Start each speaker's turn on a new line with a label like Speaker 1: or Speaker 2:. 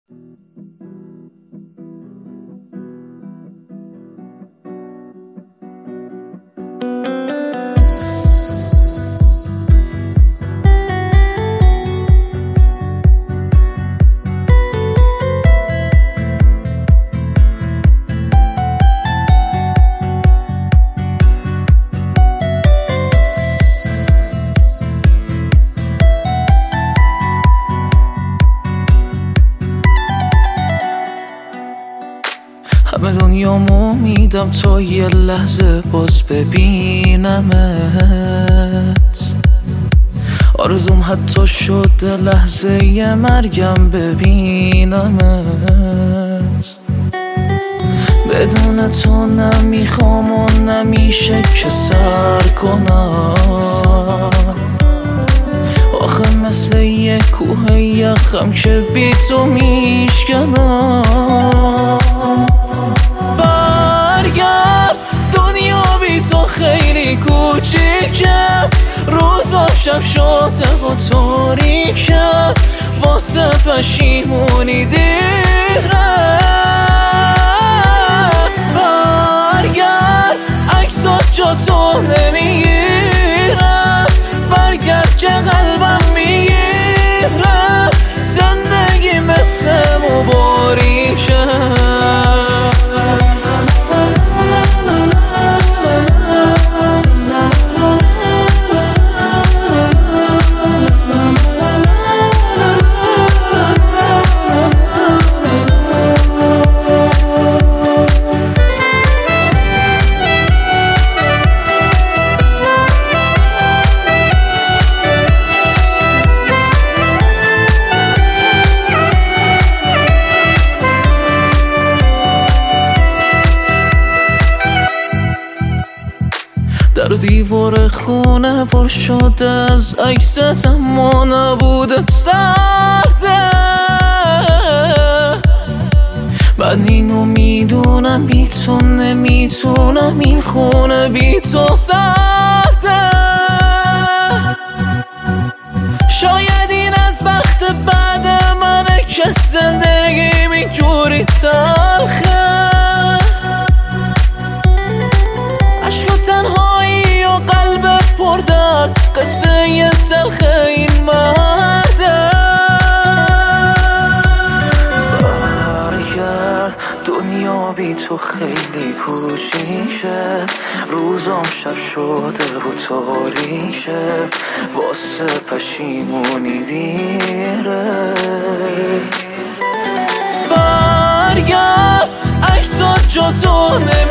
Speaker 1: همه دنیامو میدم تا یه لحظه باز ببینمت. آرزوم حتی شده لحظه یه مرگم ببینمت. بدون تو نمیخوام و نمیشه که سر کنم. آخه مثل یه کوه یخم که بی تو میشکنم. برگرد دنیا بی تو خیلی کوچیکه. روزا شب شده و تاریکه. واسه پشیمونی دیره. برگرد عکسات جا تو نمیگیره. برگرد که قلبم میگیره. زندگی مثل مباریکه. در دیوار خونه پر شده از عکست اما نبوده سرده. من اینو میدونم بی تو نمیتونم. این خونه بی تو سرده. شاید این از وقت بعد منه که زندگی اینجوری تلخه. عشق و تنهایی و قلب پردرد قصه ی تلخ این مرده. برگرد دنیا بی تو خیلی کوچیکه. روزام شب شده و تاریکه. واسه پشیمونی دیره. برگرد عکسات جا تو